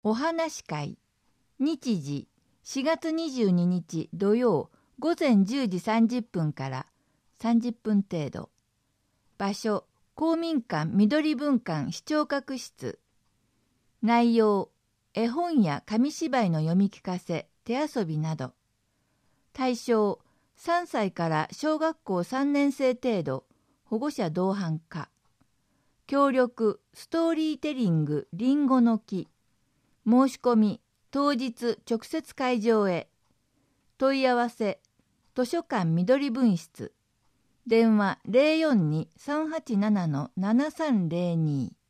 お話会日時4月22日土曜午前10時30分から30分程度。場所公民館緑文館視聴覚室。内容絵本や紙芝居の読み聞かせ手遊びなど。対象3歳から小学校3年生程度保護者同伴可。協力ストーリーテリングりんごの木。申し込み当日直接会場へ。問い合わせ図書館緑分室。電話042-387-7302。